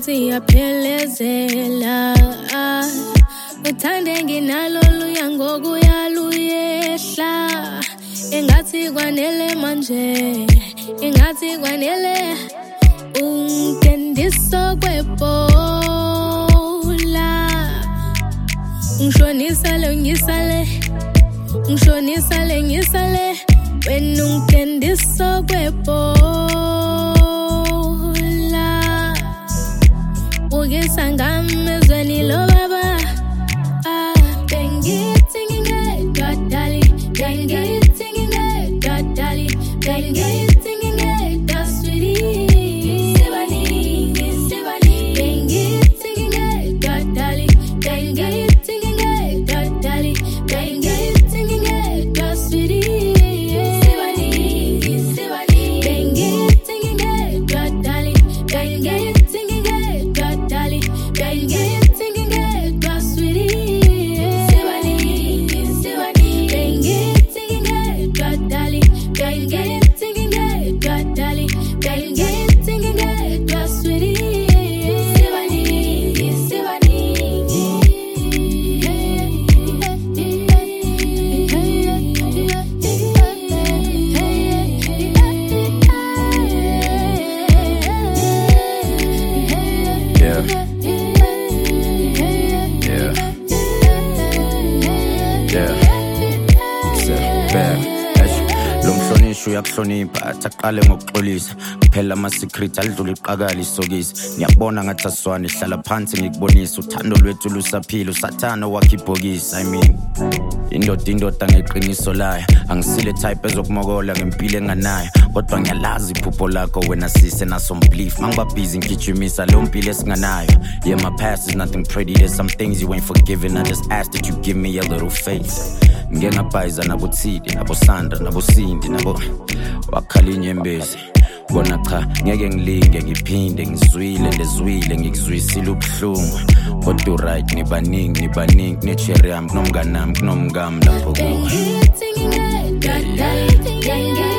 ngathi yaphelezela uthande nginalo luya ngokuyaluyehla engathi kwanele manje engathi kwanele ungendiso kwepola ngishonisa ngisale wena ungendiso kwepola ukisanga mezweni lo baba bengithi ngingedwa dali bengithi ngingedwa dali bengithi ngingedwa sweetie sibani bengithi ngingedwa dali bengithi ngingedwa dali bengithi ngingedwa sweetie sibani bengithi ngingedwa dali bengithi ngingedwa dali bengithi ngingedwa sweetie sibani bengithi ngingedwa dali bengithi ngingedwa dali bengithi ngingedwa sweetie sibani Lomhlonishwa uyakuhlonipha athaqale ngokuxolisa kuphela ama-secret alidlula iqakala isokisi ngiyabona ngathi aswane hlala phansi ngikubonisa uthando lwethu lusaphila usathana wakhe ibhokisi indoda ngeqiniso layo angisile type ezokumokola ngempilo enganayo kodwa ngiyalazi iphupho lakho wena sise naso mbelief mangibabhizi ngigijimisa lo mpilo esinganayo yeah my past is nothing pretty there's some things you ain't forgiven I just ask that you give me a little faith ngengabhayiza nabothidi nabosandra nabosindi nabo wakhala inyembezi bona cha ngeke ngilinge ngiphinde ngizwile ngikuzwisile ubuhlungu kodwa right nibaningi necherry yami kunomngani nami kunomngami lapho kuwe